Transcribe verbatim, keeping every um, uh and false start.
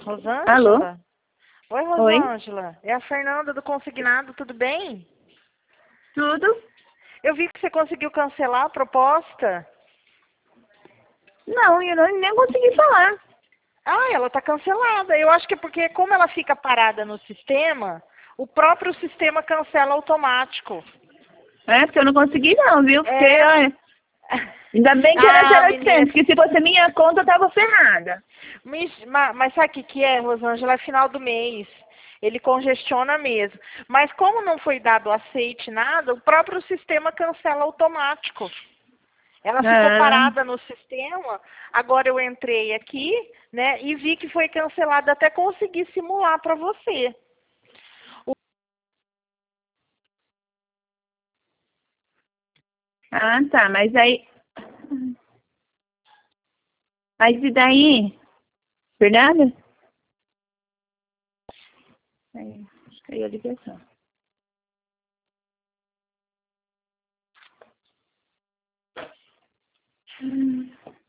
Alô? Rosângela? Oi, Oi? Rosângela. É a Fernanda do Consignado, tudo bem? Tudo? Eu vi que você conseguiu cancelar a proposta. Não, eu não, nem consegui falar. Ah, ela está cancelada. Eu acho que é porque como ela fica parada no sistema, o próprio sistema cancela automático. É, porque eu não consegui não, viu? Porque, É. olha, ainda bem que era Ah, zero menina. oitocentos, porque se fosse minha conta eu tava ferrada. Mas, ma- mas sabe o que, que é, Rosângela? É final do mês. Ele congestiona mesmo. Mas como não foi dado aceite nada, o próprio sistema cancela automático. Ela ficou Ah, parada no sistema, agora eu entrei aqui, né, e vi que foi cancelada, até consegui simular para você. O- ah, tá, mas aí... Mas e daí? Fernanda? Aí, acho que caiu a ligação. Hum.